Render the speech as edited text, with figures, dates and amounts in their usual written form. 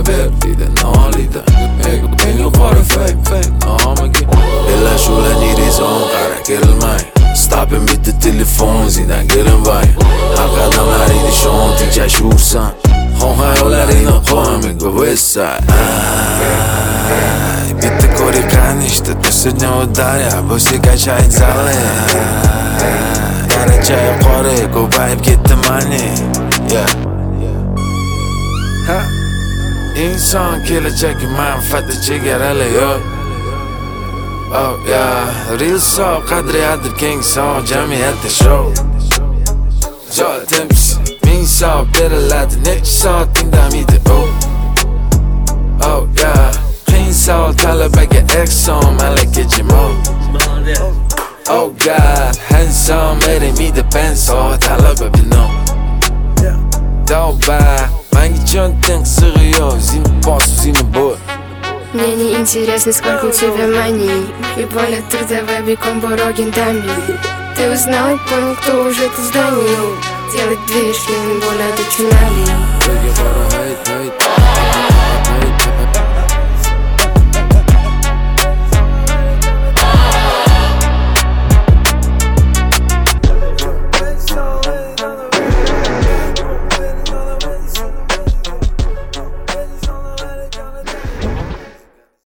Perdida nolida Eng yuqori fake nomigi Bellashuvlarning rezon qara kelmay Stopping bitta telefon zindan kelinmay Xalq odamlaringni shon tinchashursan Xon hayollaringni qo'ymay go Westside Bitta ko'rikani ishda сегодня ударя Bo'lsa kachayib zali Yana chay qori ko'payib ketdi money Inson kelajagi manfaati chegarali yo'q Oh yeah Real soul qadriyatdir keng son jamiyatda show Joy tempisi ming soat beriladi necha soatingda miydi Oh yeah Qiyin savol talabaga Exxon malaka jimo Oh God Handsome eri miydi penso talaba bino Tavba Manga cho'nting qizig'i yo'q Zini bos zini bo'l Мне не интересно, сколько у тебя money И более ты давай бегом Борогин дами Ты узнал и понял, кто уже это здание Делать движ, не более до чунами